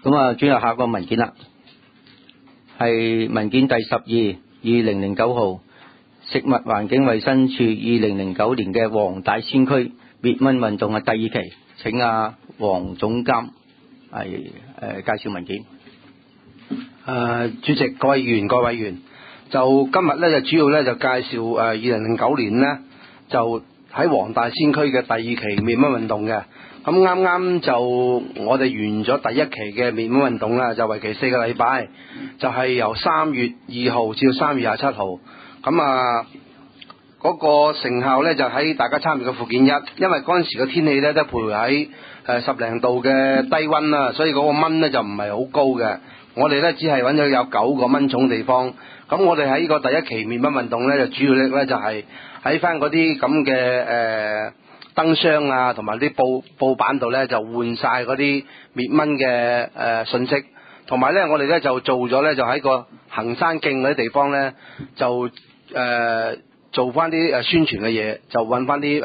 咁啊，轉入下個文件啦，係文件第12/2009號，食物環境衛生署2009年嘅黃大仙區滅蚊運動嘅第2期，請黃總監係介紹文件。 主席、各位議員、各位委員，就今日咧就主要咧就介紹2009年呢就喺黃大仙區嘅第2期滅蚊運動嘅。咁啱啱就我哋完咗第1期嘅滅蚊運動啦，就為期4個禮拜，就係由3月2號至到3月27號。咁嗰個成效咧就喺大家參與嘅附件1，因為嗰陣時嘅天氣咧都徘徊喺10零度嘅低溫啦，所以嗰個蚊咧就唔係好高嘅。我哋咧只係揾咗有9個蚊重地方。咁我哋喺呢個第1期滅蚊運動咧，就主要咧就係喺翻嗰啲咁嘅燈箱啊，同埋啲布板度咧就換晒嗰啲滅蚊嘅信息，同埋咧我哋咧就做咗咧就喺個行山徑嗰啲地方咧就做翻啲宣傳嘅嘢，就揾翻啲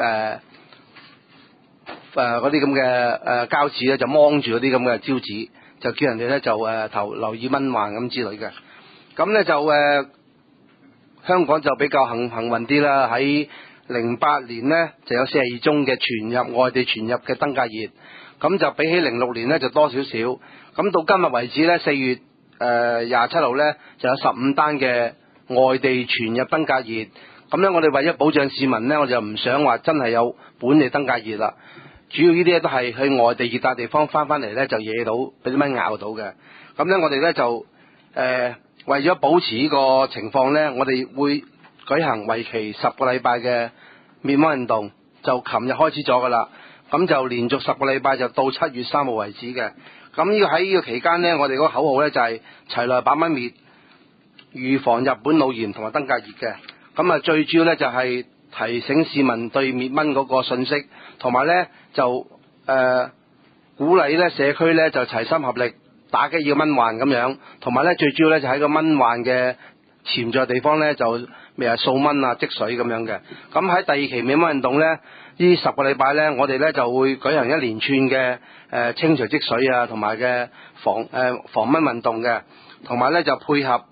嗰啲咁嘅膠紙咧就掹住嗰啲咁嘅招紙，就叫人哋咧就留意蚊患咁之類嘅。咁咧就香港就比較幸運啲啦，喺08年呢就有42宗嘅外地傳入嘅登革熱，咁就比起06年呢就多少少。咁到今日為止呢，4月27號呢就有15單嘅外地傳入登革熱。咁呢我哋為咗保障市民呢，我就唔想話真係有本地登革熱啦。主要呢啲都係去外地熱帶地方翻嚟呢，就惹到俾啲蚊咬到嘅。咁呢我哋呢就為咗保持呢個情況呢，我哋會舉行為期10個禮拜嘅滅蚊運動，就琴日開始咗噶啦。咁就連續10個禮拜，就到7月3號為止嘅。咁呢個喺呢個期間呢，我哋嗰個口號呢就係齊來把蚊滅，預防日本腦炎同埋登革熱嘅。咁最主要呢就係提醒市民對滅蚊嗰個信息，同埋呢就鼓勵呢社區呢就齊心合力打擊呢個蚊患咁樣，同埋呢最主要呢就喺個蚊患嘅潛在地方呢，就掃蚊啊、積水咁樣嘅。咁喺第2期滅蚊運動呢，呢10個禮拜呢，我哋呢就會舉行一連串嘅清除積水啊，同埋嘅防蚊運動嘅，同埋呢就配合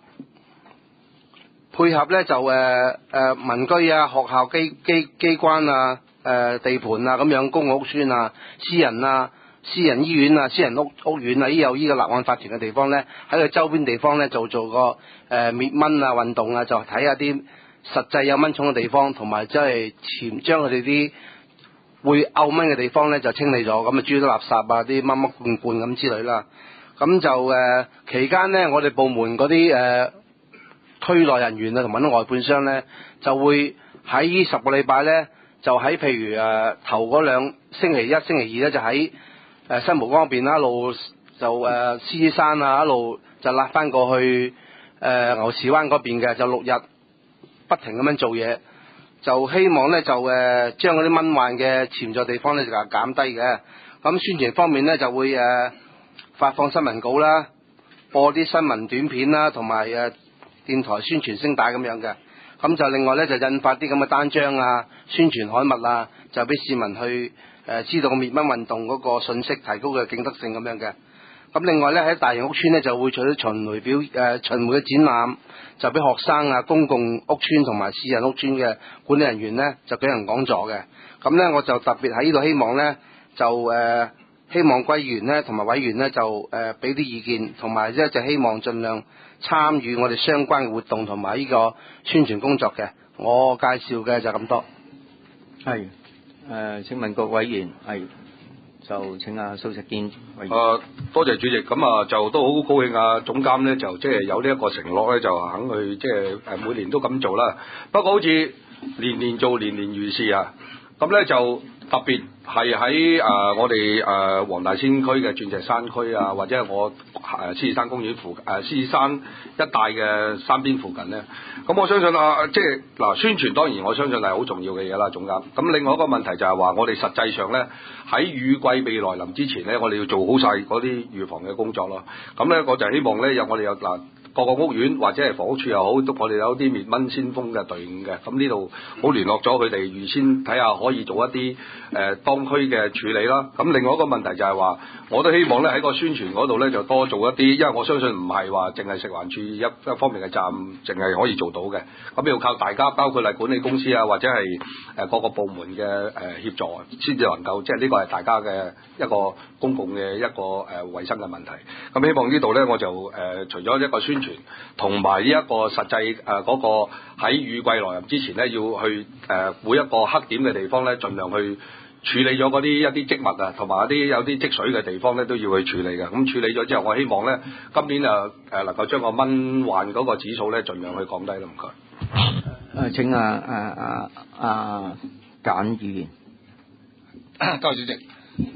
呢就民居啊、學校機關啊、地盤啊咁樣，公共屋邨啊、私人醫院啊、私人屋苑啊，有呢個立案法團嘅地方呢，喺佢周邊地方呢就做個滅蚊啊運動啊，就睇下啲實際有蚊蟲嘅地方，同埋即係將佢哋啲會漚蚊嘅地方呢就清理咗，咁主要啲垃圾啊、啲乜罐咁之類啦。咁就期間呢，我哋部門嗰啲區內人員啊，同埋啲外判商呢，就會喺呢10個禮拜呢，就喺譬如頭嗰星期1、星期2呢，就喺新蒲崗嗰邊一路就獅子山啊，一路就拉翻過去牛池灣嗰邊嘅，就6日不停咁樣做嘢，就希望呢，就將嗰啲蚊患嘅潛在地方呢，就減低嘅。咁宣傳方面呢，就會發放新聞稿啦，播啲新聞短片啦，同埋電台宣傳聲帶咁樣嘅。咁就另外呢，就印發啲咁嘅單張啊、宣傳刊物啊，就俾市民去知道個滅蚊運動嗰個信息，提高嘅警德性咁樣嘅。咁另外呢，喺大型屋邨呢，就會做啲巡迴嘅展覽，就俾學生啊、公共屋邨同埋私人屋邨嘅管理人員呢，就舉行講座嘅。咁呢，我就特別喺呢度希望呢，就希望歸員呢同埋委員呢，就俾啲意見，同埋呢就希望盡量參與我哋相關嘅活動同埋呢個宣傳工作嘅。我介紹嘅就咁多。 係請問各委員係就請蘇錫堅委員。 多謝主席。咁就都好高興總監呢就即係有呢一個承諾呢，就肯去即係每年都咁做啦。不過好似年年做年年如是啊。咁呢就特別係喺我哋黃大仙區嘅鑽石山區啊，或者係我獅子山公園獅子山一帶嘅山邊附近呢。咁我相信即係宣傳當然我相信係好重要嘅嘢啦，總監。咁另外一個問題就係話，我哋實際上呢，喺雨季未來臨之前呢，我哋要做好晒嗰啲預防嘅工作咯。咁呢，我就希望呢，我哋有各個屋苑或者係房屋處又好，都我哋有啲滅蚊先鋒嘅隊伍嘅，咁呢度好聯絡咗佢哋，預先睇下可以做一啲當區嘅處理啦。咁另外一個問題就係話，我都希望咧喺個宣傳嗰度咧就多做一啲，因為我相信唔係話淨係食環署一方面嘅責任，淨係可以做到嘅。咁要靠大家，包括係管理公司啊，或者係各個部門嘅協助，先至能夠即係呢個係大家嘅一個公共嘅一個衞生嘅問題。咁希望呢度咧我就除咗一個宣傳，同埋呢一個實際嗰個喺雨季來臨之前咧，要去每一個黑點嘅地方咧，盡量去處理咗嗰啲一啲積物啊，同埋有啲積水嘅地方咧，都要去處理嘅。咁處理咗之後，我希望咧今年能夠將個蚊患嗰個指數咧，盡量去降低啦。唔該。 請簡議員。 多謝主席。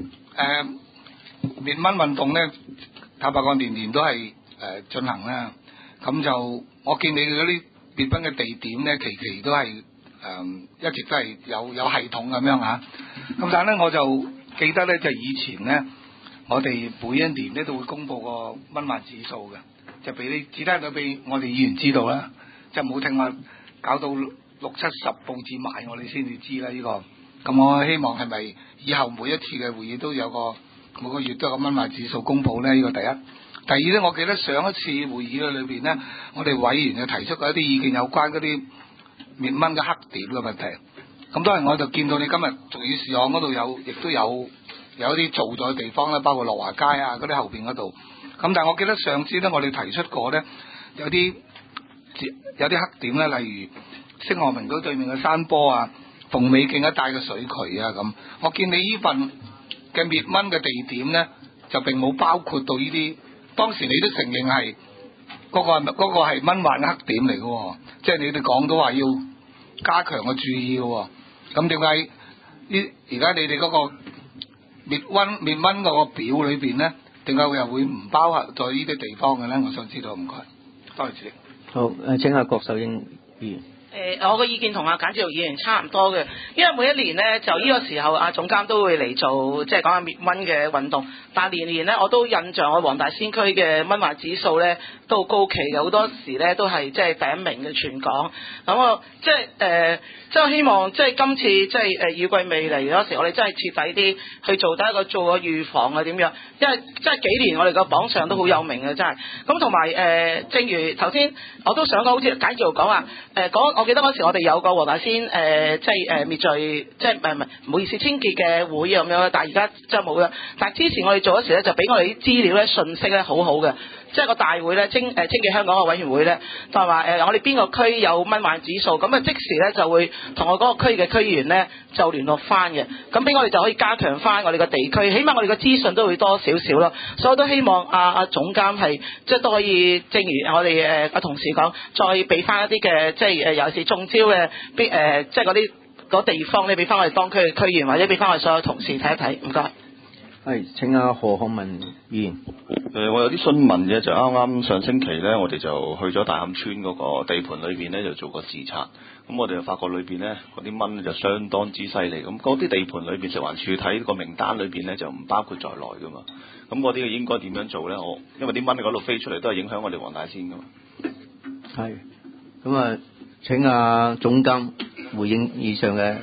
滅蚊運動咧，坦白講年年都係進行啦。咁就我見你嗰啲滅蚊嘅地點咧，期都係一直都係有系統咁樣嚇。咁但係咧，我就記得咧，就以前咧，我哋每一年咧都會公佈個蚊患指數嘅，就俾你只得到俾我哋議員知道啦，就冇聽話搞到6、70報紙賣我哋先至知啦呢個。咁我希望係咪以後每一次嘅會議都有每個月都有個蚊患指數公佈咧？呢個第一。第二咧，我記得上一次會議嘅裏邊咧，我哋委員就提出過一啲意見有關嗰啲滅蚊嘅黑點嘅問題。咁當然我就見到你今日仲要事項嗰度亦都有一啲做咗嘅地方咧，包括樂華街啊嗰啲後邊嗰度。咁但係我記得上次咧，我哋提出過咧，有啲黑點咧，例如星河名居對面嘅山坡啊、鳳尾徑一帶嘅水渠啊咁。我見你呢份嘅滅蚊嘅地點咧，就並冇包括到呢啲。當時你都承認係嗰個係蚊患嘅黑點嚟嘅，即係你哋講到話要加強嘅注意嘅。咁點解而家你哋嗰個滅蚊嗰個表裏邊咧，點解又會唔包含在呢啲地方嘅咧？我想知道，唔該，多謝主席。 好，請郭秀英議員。 我嘅意見同簡志豪議員差唔多嘅，因為每一年呢，就呢個時候總監都會嚟做即係講下滅蚊嘅運動，但年年呢，我都印象我黃大仙區嘅蚊患指數呢都好高企嘅，好多時呢都係即係第一名嘅全港。咁我即係希望即係今次即係雨季未嚟嗰時，我哋真係徹底啲去做第一個做個預防啊點樣？因為即係幾年我哋個榜上都好有名嘅真係。咁同埋正如頭先我都想講，好似簡志豪講話我記得嗰時我哋有個黃大仙即係滅罪，即係唔好意思清潔嘅會咁樣，但係而家真係冇啦。但係之前我哋做嗰時咧，就俾我哋啲資料咧、信息咧好好嘅，即係個大會咧清潔香港嘅委員會咧，就係話我哋邊個區有蚊患指數，咁即時咧就會同我嗰個區嘅區議員咧就聯絡翻嘅，咁俾我哋就可以加強翻我哋個地區，起碼我哋個資訊都會多少少咯。所以我都希望阿總監係即係都可以，正如我哋同事講，再俾翻一啲嘅即係尤其是中招嘅即係嗰地方咧，俾翻我哋當區嘅區議員或者俾翻我哋所有同事睇一睇。唔該。 係請何漢文議員。 我有啲詢問嘅，就啱啱上星期咧，我哋就去咗大磡村嗰個地盤裏邊咧，就做個視察。咁我哋就發覺裏邊咧嗰啲蚊就相當之犀利。咁嗰啲地盤裏邊食環署睇個名單裏邊咧就唔包括在內噶嘛。咁嗰啲應該點樣做咧？因為啲蚊喺嗰度飛出嚟都係影響我哋黃大仙噶嘛。 係。咁請總監回應以上嘅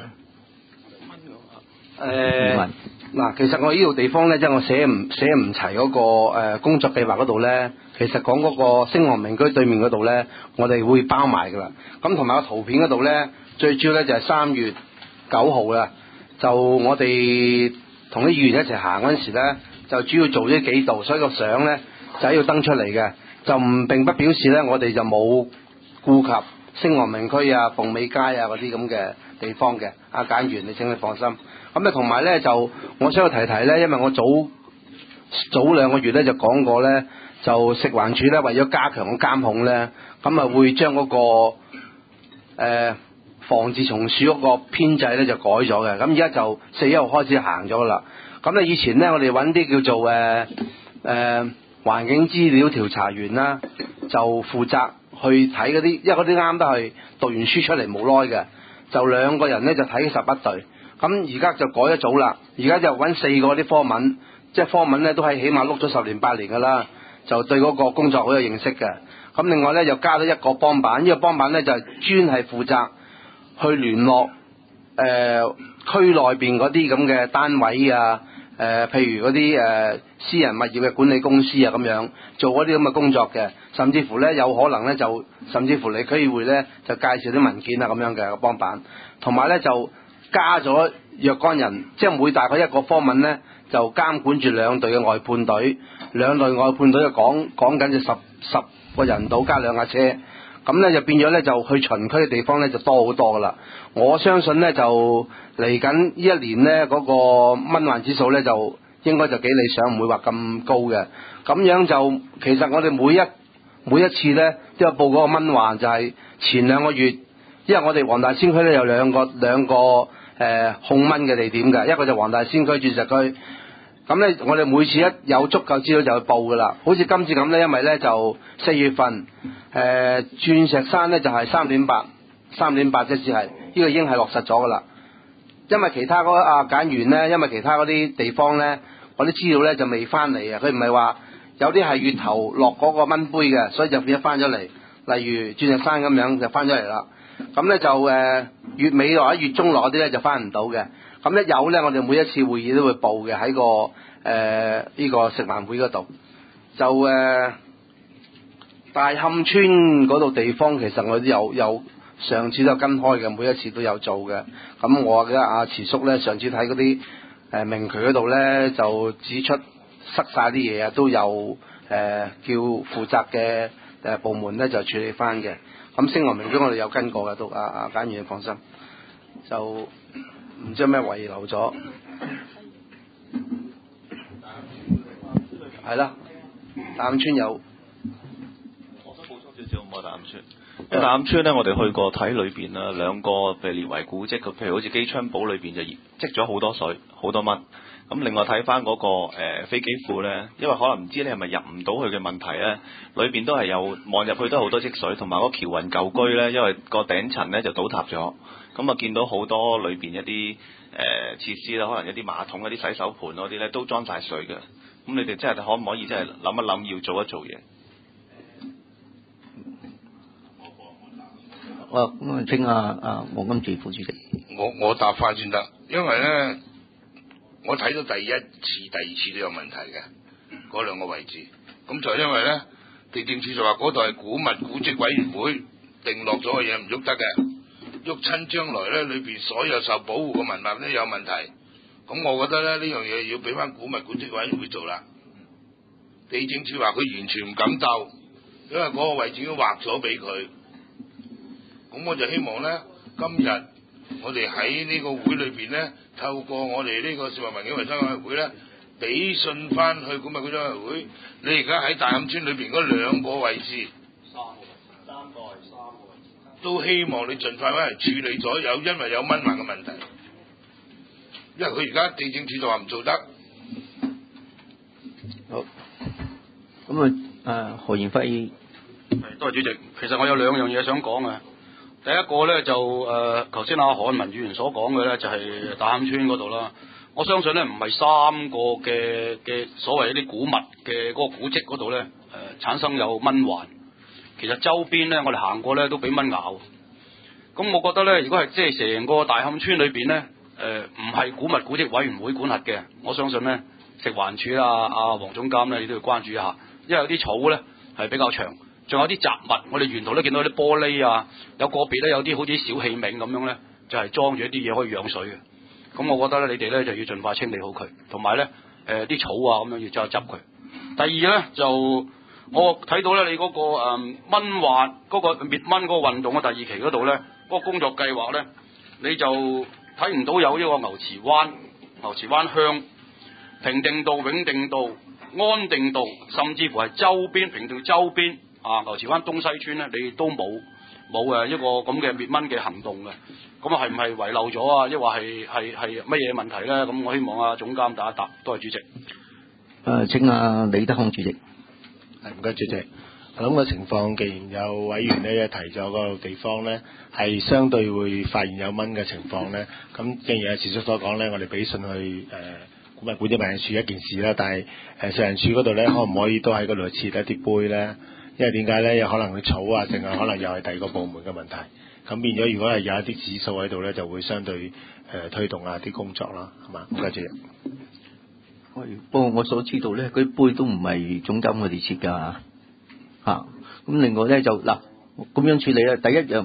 疑問。 嗱，其實我呢度地方咧，即係我寫唔齊嗰個工作計劃嗰度咧，其實講嗰個星河名居對面嗰度咧，我哋會包埋噶啦。咁同埋個圖片嗰度咧，最主要咧就係3月9號啦，就我哋同啲議員一齊行嗰陣時咧，就主要做咗幾度，所以個相咧就係要登出嚟嘅，就並不表示咧我哋就冇顧及星河名居啊、鳳尾街啊嗰啲咁嘅地方嘅。阿簡員，你請你放心。咁同埋咧就我想提提咧，因為我早2個月咧就講過咧，就食環署咧為咗加強個監控咧，咁會將嗰個防治蟲鼠嗰個編制咧就改咗嘅。咁而家就4月1號開始行咗啦。咁咧以前咧我哋揾啲叫做環境資料調查員啦，就負責去睇嗰啲，因為嗰啲啱都係讀完書出嚟冇耐嘅，就2個人咧就睇11隊。咁而家就改咗組啦，而家就揾4個啲科文，即係科文咧都係起碼碌咗10年8年噶啦， 就對嗰個工作好有認識嘅。咁另外咧又加咗一個幫辦，呢個幫辦咧就係專係負責去聯絡區內邊嗰啲咁嘅單位啊，譬如嗰啲私人物業嘅管理公司啊咁樣做嗰啲咁嘅工作嘅，甚至乎咧有可能咧就甚至乎你區議會咧就介紹啲文件啊咁樣嘅個幫辦，同埋咧就加咗若干人，即係每大概一個科文咧就監管住2隊嘅外判隊，兩隊外判隊就講緊就十個人到加2架車，咁咧就變咗咧就去巡區嘅地方咧就多好多噶啦。我相信咧就嚟緊呢一年咧嗰個蚊患指數咧就應該就幾理想，唔會話咁高嘅。咁樣就其實我哋每一次咧都有報嗰個蚊患，就係前2個月，因為我哋黃大仙區咧有兩個控蚊嘅地點嘅，一個就黃大仙區鑽石區。咁咧我哋每次一有足夠資料就去報噶啦。好似今次咁咧，因為咧就4月份鑽石山咧就係3.8即係呢個已經係落實咗噶啦。因為其他嗰簡源咧，因為其他嗰啲地方咧，嗰啲資料咧就未翻嚟啊。佢唔係話有啲係月頭落嗰個蚊杯嘅，所以就變咗翻咗嚟。例如鑽石山咁樣就翻咗嚟啦。咁咧就月尾或者月中落嗰啲咧就翻唔到嘅。咁咧有咧，我哋每一次會議都會報嘅喺個呢個食環會嗰度。就大磡村嗰度地方，其實我都有上次都有跟開嘅，每一次都有做嘅。咁我嘅阿慈叔咧，上次睇嗰啲明渠嗰度咧，就指出塞晒啲嘢啊，都有叫負責嘅部門咧就處理翻嘅。咁星河明區我哋有跟過嘅，都阿簡員放心，就唔知有咩遺留咗。係啦，大磡村有。 我想補充少少，大磡村。因為大磡村咧，我哋去過睇裏邊啦，2個被列為古蹟嘅，譬如好似機槍堡裏邊就積咗好多水，好多蚊。咁另外睇翻嗰個飛機庫咧，因為可能唔知你係咪入唔到去嘅問題咧，裏邊都係有望入去都好多積水，同埋嗰個僑雲舊居咧，因為個頂層咧就倒塌咗，咁啊見到好多裏邊一啲設施啦，可能一啲馬桶、一啲洗手盤嗰啲咧都裝晒水嘅。咁你哋真係可唔可以真係諗一諗，要做一做嘢？ 咁啊，請黃金治副主席。 我答翻先得，因為咧，我睇到第一次、第2次都有問題嘅嗰2個位置，咁就因為咧，地政署就話嗰度係古蹟委員會定落咗嘅嘢唔喐得嘅，喐親將來咧裏邊所有受保護嘅文物咧有問題，咁我覺得咧呢樣嘢要俾翻古蹟委員會做啦。地政署話佢完全唔敢鬥，因為嗰個位置已經劃咗俾佢。咁我就希望咧，今日我哋喺呢個會裏邊咧，透過我哋呢個食物環境衞生委員會咧，俾信翻去古物管理委員會。你而家喺大磡村裏邊嗰2個位置，三個位置，都希望你盡快揾人處理咗因為有蚊患嘅問題。因為佢而家地政署就話唔做得。 好，咁何賢輝。 多謝主席。其實我有2樣嘢想講嘅。第一個咧就頭先何漢文議員所講嘅咧，就係大磡村嗰度啦。我相信咧唔係3個嘅所謂一啲古物嘅嗰個古蹟嗰度咧產生有蚊患，其實周邊咧我哋行過咧都俾蚊咬。咁我覺得咧，如果係即係成個大磡村裏邊咧唔係古蹟委員會管轄嘅，我相信咧食環署阿黃總監咧，你都要關注一下，因為有啲草咧係比較長。仲有啲雜物，我哋沿途都見到啲玻璃啊，有個別咧有啲好似小器皿咁樣咧，就係裝住一啲嘢可以養水嘅。咁我覺得咧，你哋咧就要盡快清理好佢，同埋咧啲草啊咁樣要執佢。第二咧就我睇到咧你嗰個蚊患嗰個滅蚊嗰個運動嘅第2期嗰度咧，嗰個工作計劃咧，你就睇唔到有呢個牛池灣鄉、平定道、永定道、安定道，甚至乎係平定周邊。牛池灣東西村咧，你都冇一個咁嘅滅蚊嘅行動嘅，咁係唔係遺漏咗啊？抑或係乜嘢問題咧？咁我希望總監答一答。多謝主席。 請李德康主席。 唔該主席。我諗個情況，既然有委員咧提咗嗰個地方咧係相對會發現有蚊嘅情況咧，咁正如阿慈叔所講咧，我哋俾信去古物管理辦事處一件事啦，但係食環署嗰度咧，可唔可以都喺嗰度設一啲杯咧？因為點解咧？有可能佢草啊，定係可能又係第二個部門嘅問題。咁變咗，如果係有一啲指數喺度咧，就會相對推動啲工作啦，係嘛？多謝。 不過我所知道咧，嗰啲杯都唔係總監我哋設㗎嚇。咁另外咧就嗱咁樣處理咧，第一樣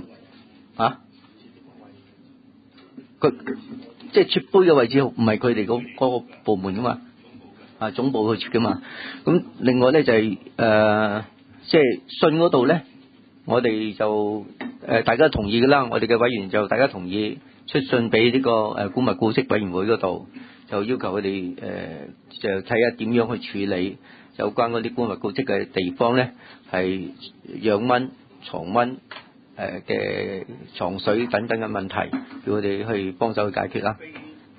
佢即係設杯嘅位置唔係佢哋嗰個部門㗎嘛，總部去設㗎嘛。咁另外咧就係即係信嗰度咧，我哋就大家同意㗎啦，我哋嘅委員就大家同意出信俾呢個古物古蹟委員會嗰度，就要求佢哋就睇下點樣去處理有關嗰啲古物古蹟嘅地方咧，係養蚊、藏蚊嘅藏水等等嘅問題，叫佢哋去幫手去解決啦。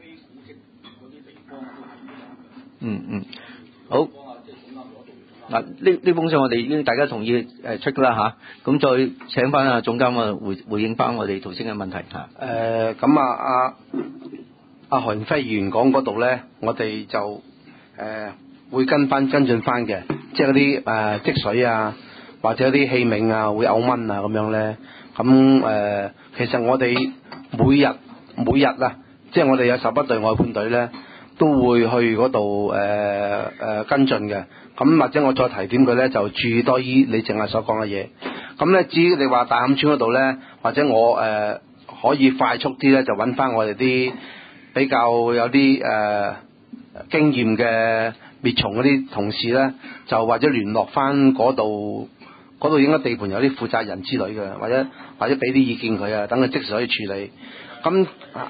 好。嗱，呢封信我哋已經大家同意出㗎啦嚇，咁再請翻阿總監回應翻我哋頭先嘅問題嚇。 咁阿何賢輝議員講嗰度咧，我哋就會跟進翻嘅，即係嗰啲積水啊，或者啲器皿啊會嘔蚊啊咁樣咧。咁其實我哋每日啊，即係我哋有11隊外判隊咧，都會去嗰度跟進嘅。咁或者我再提點佢咧，就注意多啲你淨係所講嘅嘢。咁咧，至於你話大磡村嗰度咧，或者我可以快速啲咧，就揾翻我哋啲比較有啲經驗嘅滅蟲嗰啲同事咧，就或者聯絡翻嗰度應該地盤有啲負責人之類嘅，或者俾啲意見佢啊，等佢即時可以處理。咁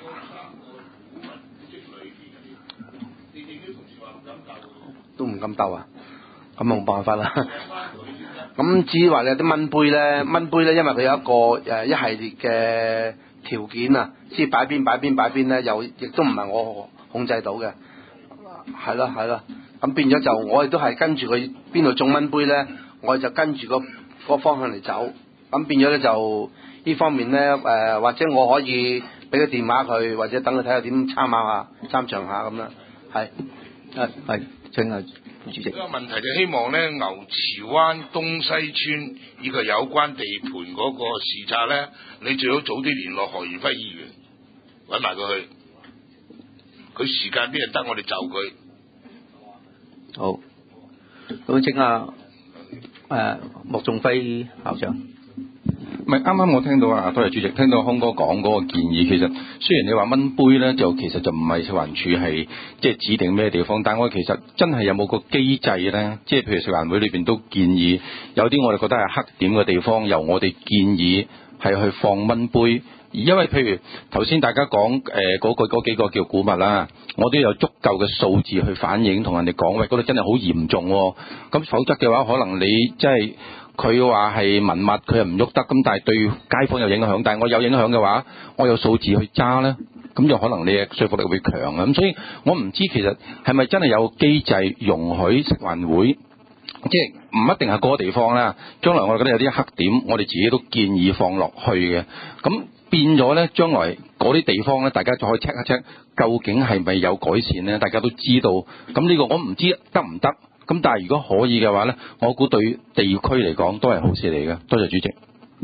都唔敢鬥啊！咁冇辦法啦。咁至於話你有啲蚊杯咧，因為佢有一個一系列嘅條件啊，先擺邊咧，又亦都唔係我控制到嘅。係咯。咁變咗就我哋都係跟住佢邊度種蚊杯咧，我哋就跟住個方向嚟走。咁變咗咧就呢方面咧或者我可以俾個電話佢，或者等佢睇下點參詳下咁啦。係請啊。主席， 呢個問題就希望咧，牛池灣東西村以及有關地盤嗰個視察咧，你最好早啲聯絡何賢輝議員，揾埋佢去。佢時間邊日得，我哋就佢。 好，咁請莫仲輝校長。 唔係啱啱我聽到多謝主席，聽到康哥講嗰個建議，其實雖然你話蚊杯咧，就其實就唔係食環署係即係指定咩地方，但我其實真係有冇個機制咧？即係譬如食環會裏邊都建議有啲我哋覺得係黑點嘅地方，由我哋建議係去放蚊杯。而因為譬如頭先大家講嗰幾個叫古物啦，我都有足夠嘅數字去反映，同人哋講喂，嗰度真係好嚴重喎。咁否則嘅話，可能你即係佢話係文物，佢又唔喐得，咁但係對街坊有影響。但係我有影響嘅話，我有數字去揸咧，咁就可能你嘅說服力會強啊。咁所以我唔知其實係咪真係有機制容許食環會，即係唔一定係嗰個地方啦。將來我哋覺得有啲黑點，我哋自己都建議放落去嘅。咁變咗咧，將來嗰啲地方咧，大家就可以 check 一 check，究竟係咪有改善咧？大家都知道。咁呢個我唔知得唔得。咁但係如果可以嘅話咧，我估對地區嚟講都係好事嚟嘅。多謝主席。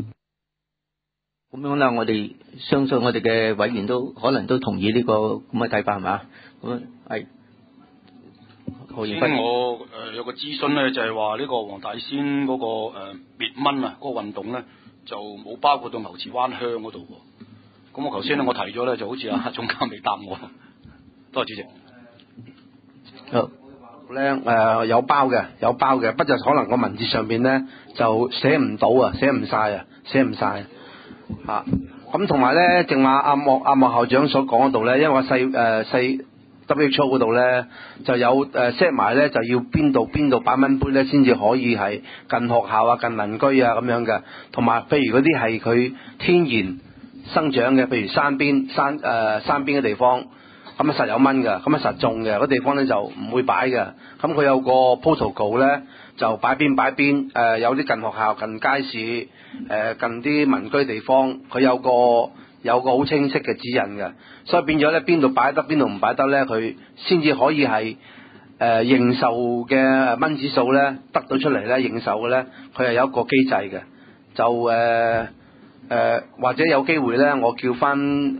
咁樣啦，我哋相信我哋嘅委員都可能都同意呢個咁嘅睇法係嘛？咁係。 先我有個諮詢咧，就係話呢個黃大仙嗰個滅蚊啊，嗰個運動咧就冇包括到牛池灣鄉嗰度喎。咁我頭先咧我提咗咧，就好似阿總監未答我。多謝主席。 好。咧有包嘅，不過可能個文字上邊咧就寫唔到啊，寫唔晒嚇。咁同埋咧，正話阿莫校長所講嗰度咧，因為細 WHO 嗰度咧就有set 埋咧，就要邊度擺蚊杯咧，先至可以係近學校啊、近鄰居啊咁樣嘅。同埋譬如嗰啲係佢天然生長嘅，譬如山邊嘅地方。咁實有蚊㗎，咁實種嘅嗰地方咧就唔會擺嘅。咁佢有個 protocol 咧，就擺邊，有啲近學校、近街市，近啲民居地方，佢有有個好清晰嘅指引嘅，所以變咗咧邊度擺得邊度唔擺得咧，佢先至可以係認受嘅蚊指數咧得到出嚟咧，認受嘅咧佢係有一個機制嘅，就或者有機會咧，我叫翻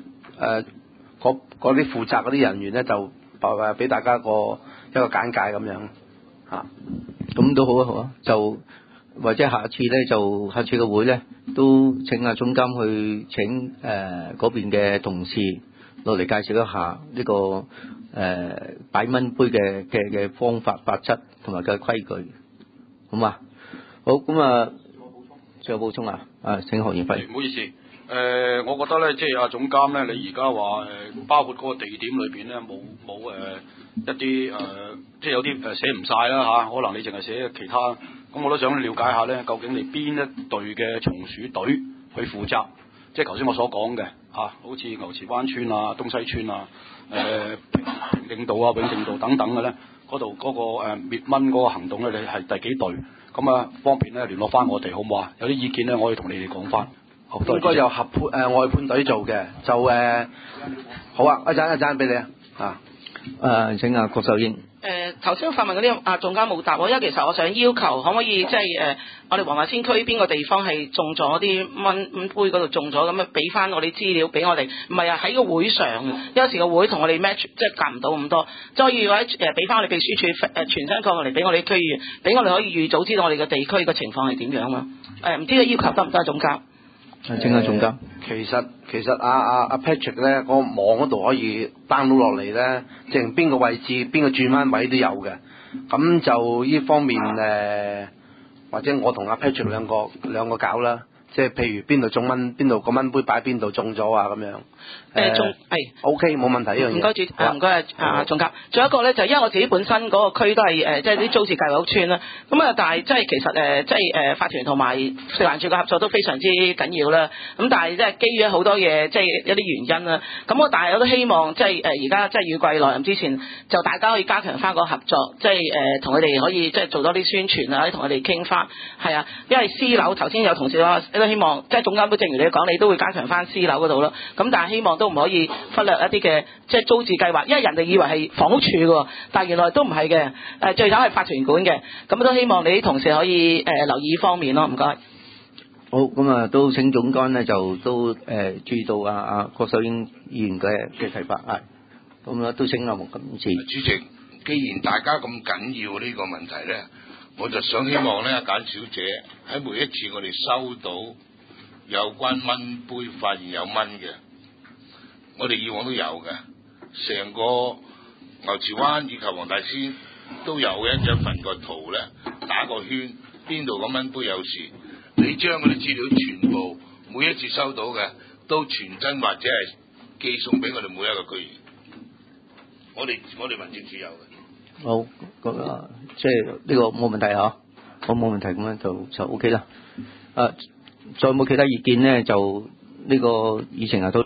嗰啲負責嗰啲人員咧就俾大家一個簡介咁樣嚇， 咁都好啊好啊，就或者下次嘅會咧都請阿總監去請嗰邊嘅同事落嚟介紹一下呢個擺蚊杯嘅方法法則同埋嘅規矩，好嘛？好咁啊，仲有補充啊？請何賢輝。 唔好意思。我覺得咧，即係阿總監咧，你而家話包括嗰個地點裏邊咧，冇一啲即係有啲寫唔晒啦嚇，可能你淨係寫其他，咁我都想了解下咧，究竟你邊一隊嘅松鼠隊去負責？即係頭先我所講嘅好似牛池灣村啊、東西村啊、平定道啊、永定道等等嘅咧，嗰度嗰個滅蚊嗰個行動咧，你係第幾隊？咁啊，方便咧聯絡翻我哋好唔好啊？有啲意見咧，我可以同你哋講翻。 應該由外判隊做嘅，就好啊！一陣俾你請阿郭秀英。 頭先發問嗰啲總監冇答我，因為其實我想要求可唔可以即係我哋黃大仙區邊個地方係種咗啲蚊杯嗰度種咗，咁啊俾翻我哋資料俾我哋，唔係喺個會上，有時個會同我哋 match 即係夾唔到咁多，即係如果俾翻我哋秘書處全身過嚟俾我哋區議員，俾我哋可以預早知道我哋嘅地區嘅情況係點樣嘛？唔知嘅要求得唔得，總監？ 請阿總監。 其實阿 Patrick 咧，個網嗰度可以 download 落嚟咧，即係邊個位置邊個轉彎位都有嘅。咁就呢方面或者我同阿 Patrick 兩個搞啦。即係譬如邊度種蚊，邊度個蚊杯擺邊度種咗啊咁樣。OK 冇問題呢樣嘢。唔該唔該總監。仲有一個咧，就因為我自己本身嗰個區都係即係啲租置計劃屋邨啦。咁啊，但係即係其實即係法團同埋食環署嘅合作都非常之緊要啦。咁但係即係基於好多嘢，即係一啲原因啦。咁但係我都希望即係而家即係雨季來臨之前，就大家可以加強翻個合作，即係同佢哋可以即係做多啲宣傳啊，同佢哋傾翻。係啊，因為私樓頭先有同事話，希望即係總監都正如你講，你都會加強翻私樓嗰度咯。咁但係希望都唔可以忽略一啲嘅即係租置計劃，因為人哋以為係房屋處嘅，但係原來都唔係嘅。最早係法團管嘅，咁都希望你啲同事可以留意呢方面咯。唔該。 好，咁啊都請總監咧就都注意到阿郭秀英議員嘅提法啊，咁啦都請阿黃錦志主席，既然大家咁緊要呢個問題咧，我就想希望咧簡小姐喺每一次我哋收到有關蚊杯發現有蚊嘅，我哋以往都有嘅，成個牛池灣以及黃大仙都有一份個圖咧，打個圈，邊度個蚊杯有事，你將嗰啲資料全部每一次收到嘅都傳真或者係寄送俾我哋每一個區員，我哋民政處有嘅。 好，咁即係呢個冇問題嚇，我冇問題，咁樣就 OK 啦。再冇其他意見咧，就呢個議程啊都。